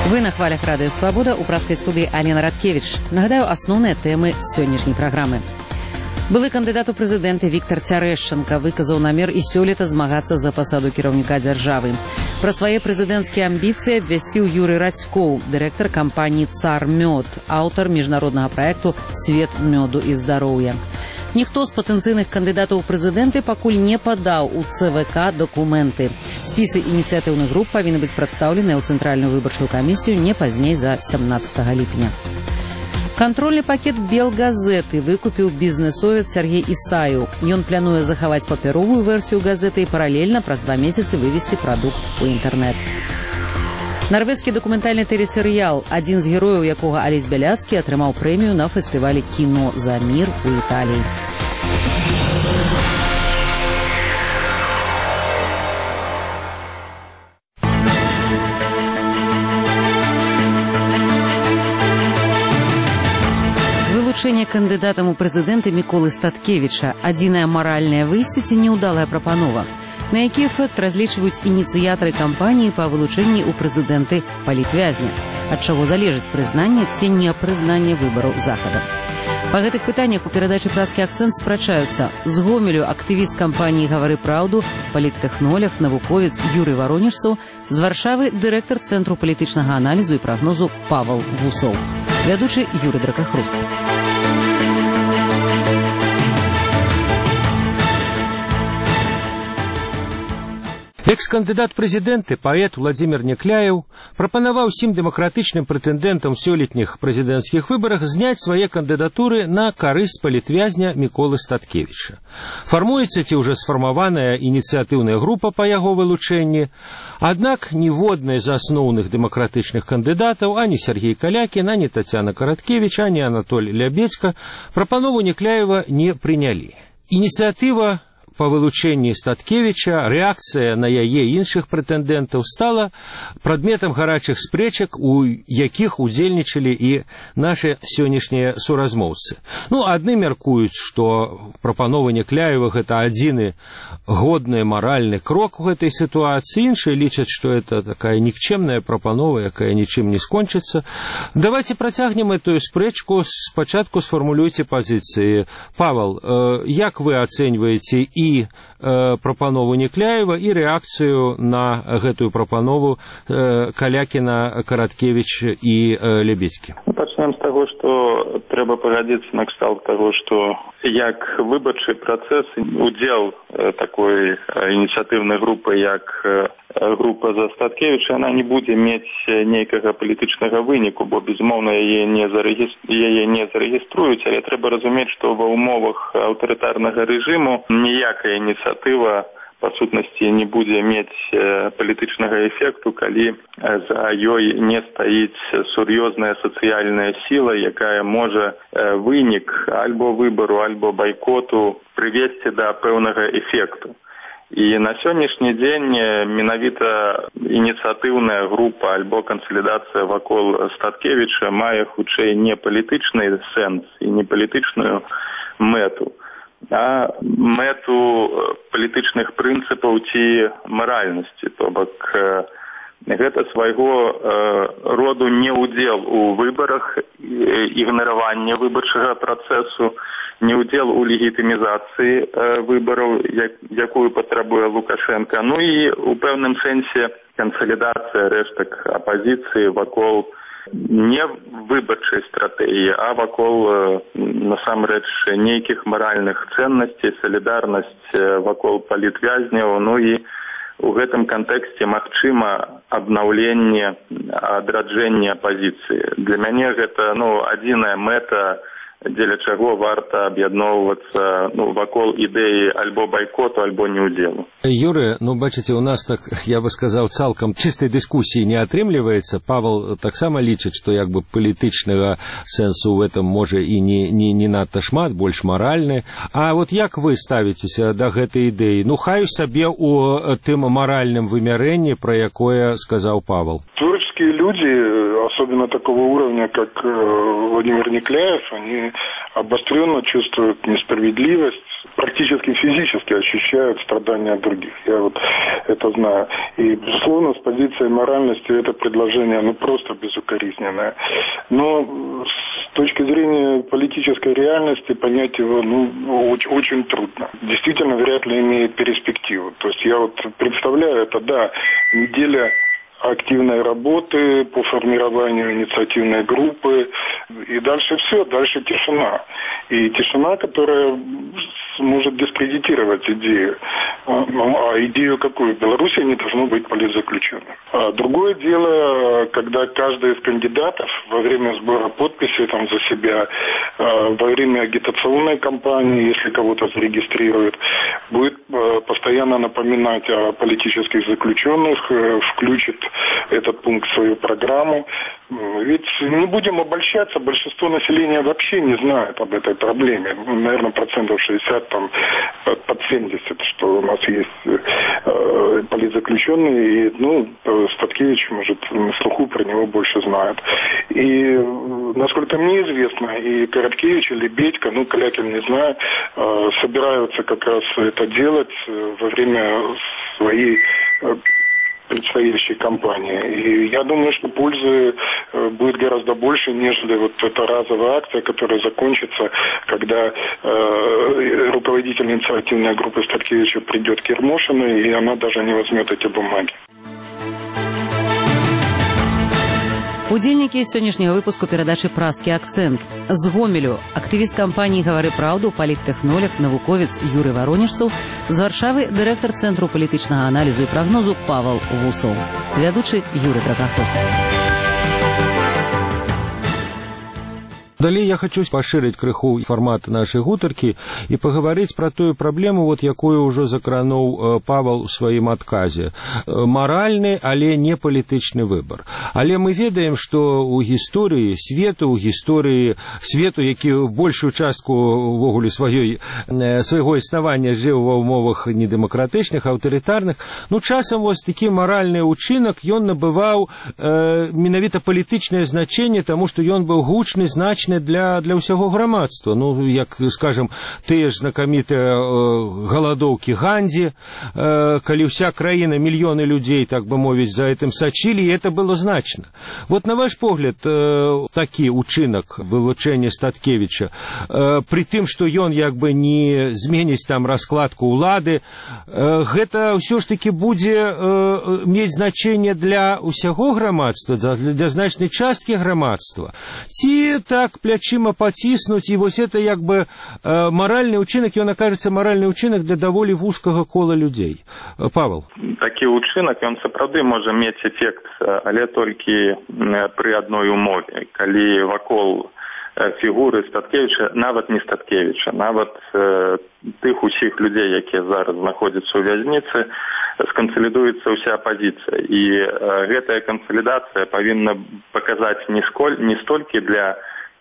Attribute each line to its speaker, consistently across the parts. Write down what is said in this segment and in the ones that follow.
Speaker 1: Вы на хвалях Радыё Свабода, у праскай студыі Алена Радкевіч. Нагадаю, асноўныя тэмы сённяшняй праграмы. Былы кандыдат у прэзідэнты Віктор Цярэшчанка выказаў намер і сёлета змагацца за пасаду кіраўніка дзяржавы. Пра свае прэзідэнцкія амбіцыі абвясціў Юрый Радзькоў, дырэктар кампаніі «Цар мёд», аўтар міжнароднага праекту «Свет мёду і здароўя». Ніхто з патэнцыйных кандыдатаў у прэзідэнты пакуль не падаў у ЦВК дакументы. Спісы ініцыятыўных груп павінны быць прадстаўленыя ў Цэнтральную выбарчую камісію не пазней за 17 ліпеня. Кантрольны пакет «Белгазеты» выкупіў бізнесовец Сергей Ісаеў. Ён плануе захаваць папяровую версію газеты і паралельна праз 2 месяцы вывесці прадукт у інтэрнэт. Нарвежскі дакументальны тэлесерыял, адзін з герояў якога Алесь Бяляцкі атрымаў прэмію на фестывалі кіно «За мір» у Італіі. Вылучэнне кандыдатам у прэзідэнты Міколы Статкевіча – адзінае маральнае выйсце ці няўдалая прапанова? На які эфект разлічваюць ініцыятары кампаніі па вылучэнні ў прэзідэнты палітвязня? Ад чаго залежыць прызнанне ці непрызнанне выбараў захада? Па гэтых пытаннях у перадачы «Праскі акцэнт» спрачаюцца з Гомелю актывіст кампаніі «Гавары праўду», паліттэхнолог, навуковец Юрый Варонежцаў, з Варшавы дырэктар Цэнтру палітычнага аналізу і прагнозу Павел Вусоў. Вядучы Юрый Дракахруст.
Speaker 2: Экс-кандыдат прэзідэнты, паэт Владзімір Някляеў прапанаваў 7 дэмакратычным прэтэндэнтам сёлетніх прэзідэнцкіх выбарах зняць свае кандыдатуры на карысць палітвязня Міколы Статкевіча. Фармуецца ці ўжо сфармаваная ініцыятыўная група па яго вылучэнні, аднак ніводнай з асноўных дэмакратычных кандыдатаў, ані Сергей Калякін, ані Тацяна Караткевіч, ані Анатоль Лябедзька прапанову Някляева не прынялі. Ініцыятыва па вылучэнні Статкевіча, рэакцыя на яе іншых прэтэндэнтаў стала прадметам гарачых спрэчак, у якіх удзельнічалі і нашы сённяшнія суразмоўцы. Адны мяркуюць, што прапанова Някляева гэта адзіны годны маральны крок у гэтай сітуацыі, іншыя лічаць, што это такая нікчэмная прапанова, якая нічым не скончыцца. Давайте працягнем эту спрэчку, спачатку сфармулюйце пазіцыі. Павел, як вы ацэньваеце і прапанову Някляева і рэакцыю на гэтую прапанову Калякіна, Караткевіч і Лябедзькі?
Speaker 3: Пачнем з таго, што трэба пагадзіцца на кшталт таго, што як выбарчы працэс, удзел такой ініцыятыўнай групы, як група за Статкевіча, яна не будзе мець нейкага палітычнага выніку, бо, безумоўна, яе не зарэгіструюць, але трэба разумець, што ва ўмовах аўтарытарнага рэжыму ніякая ініцыятыва па сутнасці не будзе мець палітычнага эфекту, калі за ёй не стаіць сур'ёзная сацыяльная сіла, якая можа вынік альбо выбару, альбо байкоту прывесці да пэўнага эфекту. І на сённяшні дзень менавіта ініцыятыўная група альбо кансалідацыя вакол Статкевіча мае хутчэй не палітычны сэнс і не палітычную мэту, а мэту палітычных прынцыпаў ці маральнасці. То бок гэта свайго роду неўдзел у выбарах, ігнараванне выбарчага працэсу, неўдзел у легітымізацыі выбараў, якую патрабуе Лукашенко, і ў пэўным сэнсе кансалідацыя рэштак апазіцыі вакол не выбарчай стратэгіі, а вакол насамрэч нейкіх маральных цэннасцей, салідарнасць вакол палітвязняў, і у гэтым кантэксце магчыма абнаўленне, адраджэнне апазіцыі. Для мяне гэта адзіная мэта, дзеля чаго варта аб'ядноўвацца вакол ідэі альбо байкоту, альбо неўдзелу.
Speaker 2: Юрый, бачыце, у нас так, я бы сказаў, цалкам чыстай дыскусіі не атрымліваецца. Павел таксама лічыць, што палітычнага сэнсу ў этом можа і не надта шмат, больш маральны. А як вы ставіцеся да гэтай ідэі? Хай сабе у тым маральным вымярэнні, пра якое сказаў Павел.
Speaker 3: Турецкі
Speaker 4: политические люди, особенно такого уровня, как Владимир Некляев, они обостренно чувствуют несправедливость, практически физически ощущают страдания других. Я вот это знаю. И, безусловно, с позиции моральности это предложение просто безукоризненное. Но с точки зрения политической реальности понять его очень трудно. Действительно, вряд ли имеет перспективу. То есть я вот представляю это, да, неделя активной работы по формированию инициативной группы. И дальше все, дальше тишина. И тишина, которая может дискредитировать идею. А идею какую? В Беларуси не должно быть политзаключенных. Другое дело, когда каждый из кандидатов во время сбора подписей за себя, во время агитационной кампании, если кого-то зарегистрирует, будет постоянно напоминать о политических заключенных, включит этот пункт в свою программу. Ведь не будем обольщаться, большинство населения вообще не знает об этой проблеме. Наверное, 60% под 70%, что у нас есть политзаключенные, и Статкевич, может, на слуху про него больше знают. И, насколько мне известно, и Короткевич, и Лебедько, Калякин, не знаю, собираются как раз это делать во время своей предстоящей кампании. И я думаю, что пользы будет гораздо больше, нежели вот эта разовая акция, которая закончится, когда руководитель инициативной группы Статкевича придет к Ермошиной, и она даже не возьмет эти бумаги.
Speaker 1: Удзельнікі сённяшняга выпуску перадачы «Праскі акцэнт». З Гомелю актывіст кампаніі «Гавары праўду», паліттэхнолог, навуковец Юрый Варонежцаў, з Варшавы дырэктар Цэнтру палітычнага аналізу і прагнозу Павел Вусоў. Вядучы Юрий Драгахтос.
Speaker 2: Далее я хочу поширить крыху формат нашей гутаркі и поговорить про ту проблему, якую уже закрануў Павел у своим отказе. Моральный, але не политичный выбор. Але мы ведаем, что у гісторыі свету, які большую частку ввогуле свайго існавання жыў ва ўмовах недэмакратычных, аўтарытарных, часам такі маральны ўчынак, ён набываў менавіта палітычнае значэнне, таму што ён быў гучны, значны для ўсяго грамадства. Як, скажем, тыя ж знакамітыя галадоўкі Гандзі, калі ўся краіна, мільёны людзей, так бы мовіць, за этим сачылі, і это было значна. На ваш погляд, такі ўчынак вылучэння Статкевіча, пры тым, што ён не зменіць раскладку ўлады, гэта ўсё ж такі будзе мець значэнне для ўсяго грамадства, для значнай часткі грамадства. Ці так плячыма паціснуць, і это маральны ўчынак, ён акажацца маральны ўчынак для даволі вузкага кола людзей. Павел.
Speaker 3: Такі ўчынак, ён сапраўды можа мець эфект, але толькі пры адной умове, калі вакол фігуры Статкевіча, нават не Статкевіча, нават тых усіх людзей, якія зараз знаходзяцца ў вязніцы, скансалідуецца ўся апазіцыя. І гэтая кансалідацыя павінна паказаць не столькі для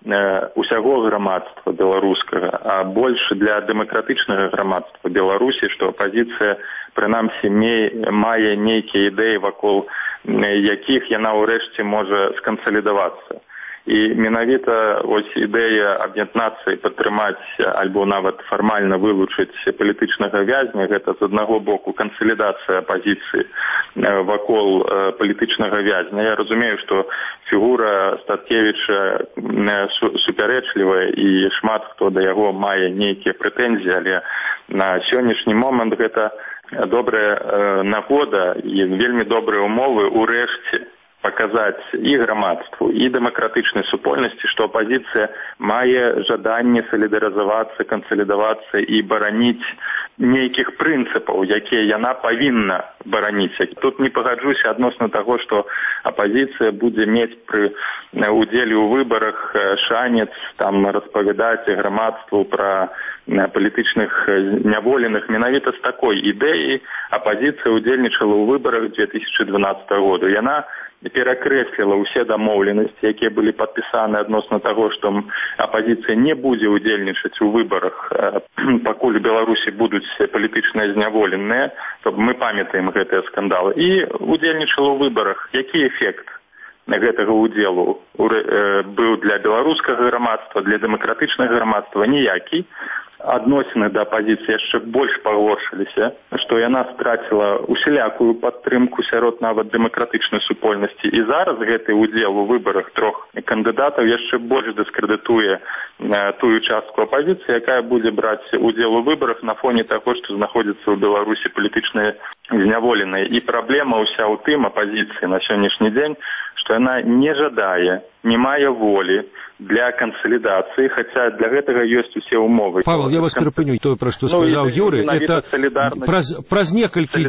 Speaker 3: усяго грамадства беларускага, а больш для дэмакратычнага грамадства Беларусі, што апазіцыя прынамсі мае нейкія ідэі, вакол якіх яна ўрэшце можа скансалідавацца. І менавіта ідэя аб'яднацца і падтрымаць альбо нават фармальна вылучыць палітычнага вязня, гэта з аднаго боку кансалідацыя апазіцыі вакол палітычнага вязня. Я разумею, што фігура Статкевіча супярэчлівая і шмат хто да яго мае нейкія прэтэнзіі, але на сённяшні момант гэта добрая нагода і вельмі добрыя умовы ўрэшце паказаць і грамадству, і дэмакратычнай супольнасці, што апазіцыя мае жаданне салідарызавацца, кансалідавацца і бараніць нейкіх прынцыпаў, якія яна павінна бараніць. Тут не пагаджуся адносна таго, што апазіцыя будзе мець пры удзеле ў выбарах шанец распавядаць грамадству пра палітычных зняволеных. Менавіта з такой ідэяй апазіцыя ўдзельнічала ў выбарах 2012 году. Яна перакрэсліла ўсе дамоўленасці, якія былі падпісаны адносна таго, што апазіцыя не будзе ўдзельнічаць у выбарах, пакуль у Беларусі будуць палітычныя зняволеныя, то мы памятаем гэтыя скандалы. І ўдзельнічала ў выбарах. Які эфект? гэтага ўдзелу быў для беларускага грамадства, для дэмакратычнага грамадства ніякі. Адносіны да апазіцыі яшчэ больш пагоршыліся, што яна страціла усялякую падтрымку сярод нават дэмакратычнай супольнасці. І зараз гэты ўдзел у выбарах трох кандыдатаў яшчэ больш дыскрэдытуе тую частку апазіцыі, якая будзе браць удзел у выбарах на фоне таго, што знаходзіцца ў Беларусі палітычныя зняволеныя. І праблема ўся ў тым апазіцыі на сённяшні дзень, што яна не жадае, не мае волі для кансалідацыі, хаця для гэтага ёсць усе ўмовы.
Speaker 2: Павел, я вас перапыню, тое, пра што сказаў Юрый, это праз некалькі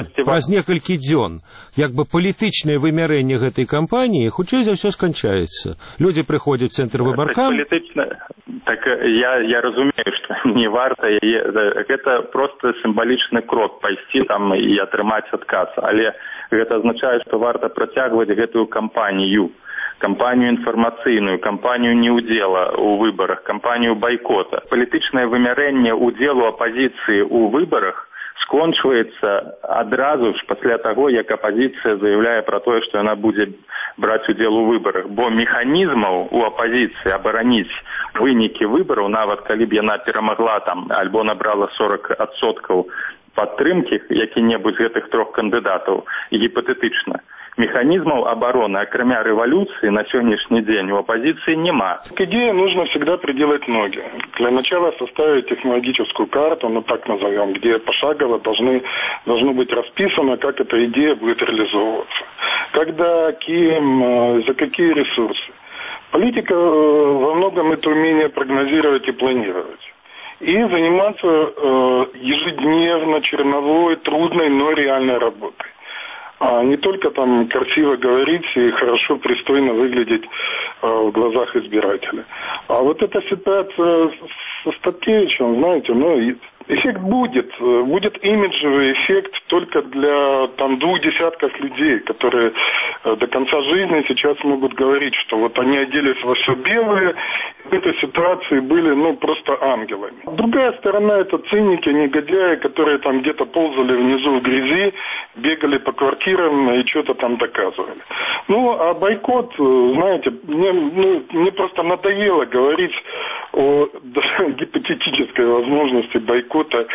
Speaker 2: дзён, як бы палітычнае вымярэнне гэтай кампаніі хутчэй за ўсё сканчаецца. Людзі прыходзяць в цэнтр выбаркам.
Speaker 3: Так я разумею, што не варта яе, гэта проста сімвалічны крок пайсці там і атрымаць адказ, але гэта азначае, што варта працягваць гэтую кампанію інфармацыйную, кампанію неўдзела ў выбарах, кампанію байкота. Палітычнае вымярэнне ўдзелу апазіцыі ў выбарах скончваецца адразу ж пасля таго, як апазіцыя заяўляе пра тое, што яна будзе браць удзел у выбарах. Бо механізмаў у апазіцыі абараніць вынікі выбараў, нават калі б яна перамагла там альбо набрала 40% падтрымкі які-небудзь з гэтых трох кандыдатаў, гіпатэтычна. Механизмов обороны, акрамя революции, на сегодняшний день у оппозиции нема.
Speaker 4: К идее нужно всегда приделать ноги. Для начала составить технологическую карту, ну так назовем, где пошагово должно быть расписано, как эта идея будет реализовываться. Когда, кем, за какие ресурсы. Политика во многом это умение прогнозировать и планировать. И заниматься ежедневно, черновой, трудной, но реальной работой. А не только там красиво говорить и хорошо, пристойно выглядеть в глазах избирателя. А вот эта ситуация со Статкевичем, знаете, эффект будет имиджевый эффект только для там 20 людей, которые до конца жизни сейчас могут говорить, что вот они оделись во все белое, в этой ситуации были просто ангелами. Другая сторона это циники, негодяи, которые там где-то ползали внизу в грязи, бегали по квартирам и что-то там доказывали. А бойкот, знаете, мне просто надоело говорить о гипотетической возможности бойкота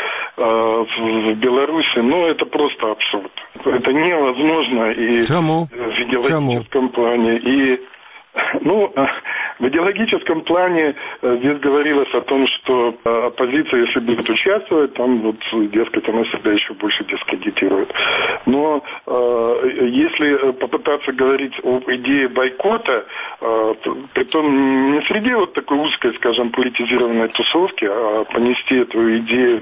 Speaker 4: в Беларуси, это просто абсурд. Это невозможно и в идеологическом плане, и в идеологическом плане здесь говорилось о том, что оппозиция, если будет участвовать, там дескать, она себя еще больше дискредитирует. Но если попытаться говорить об идее бойкота, притом не среди такой узкой, скажем, политизированной тусовки, а понести эту идею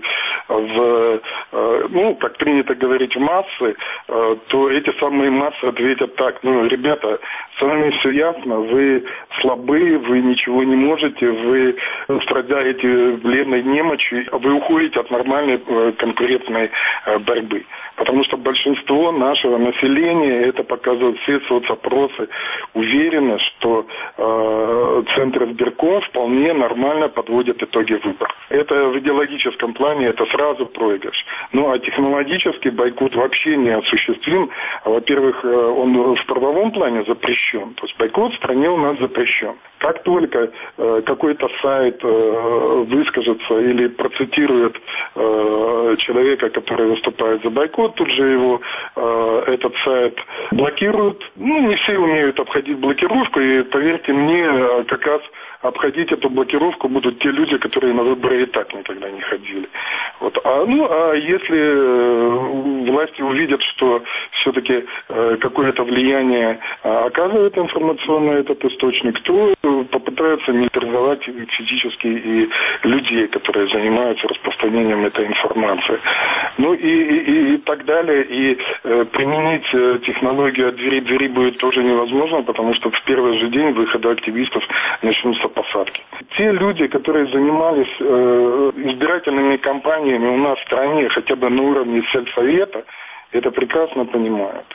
Speaker 4: как принято говорить, в массы, то эти самые массы ответят так: ребята, с вами все ясно, вы слабы, вы ничего не можете, вы страдаете бледной немочью, вы уходите от нормальной конкурентной борьбы. Потому что большинство нашего населения, это показывают все соцопросы, уверены, что Центр избирком вполне нормально подводит итоги выборов. Это в идеологическом плане, это сразу проигрыш. А технологический бойкот вообще не осуществим. Во-первых, он в правовом плане запрещен. То есть бойкот в стране у нас запрещен. Как только какой-то сайт выскажется или процитирует человека, который выступает за бойкот, тут же его этот сайт блокируют. Не все умеют обходить блокировку, и поверьте мне, как раз обходить эту блокировку будут те люди, которые на выборы и так никогда не ходили. А если власти увидят, что все-таки какое-то влияние оказывает информационный этот источник, то попытаются нейтрализовать физически и людей, которые занимаются распространением этой информации. И так далее. И применить технологию от двери к двери будет тоже невозможно, потому что в первый же день выхода активистов начнутся посадки. Те люди, которые занимались избирательными кампаниями у нас в стране, хотя бы на уровне сельсовета, это прекрасно понимают.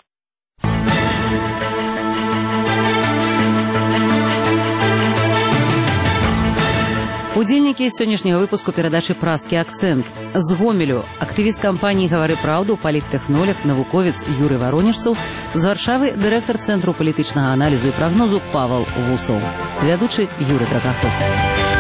Speaker 1: Удзельнікі сённяшняга выпуску перадачы «Празкі акцэнт». З Гомелю актывіст кампаніі «Гавары праўду», паліттэхнолог, навуковец Юрый Варонежцаў, з Варшавы дырэктар Цэнтру палітычнага аналізу і прагнозу Павел Вусаў. Вядучы Юрый Драгаховский.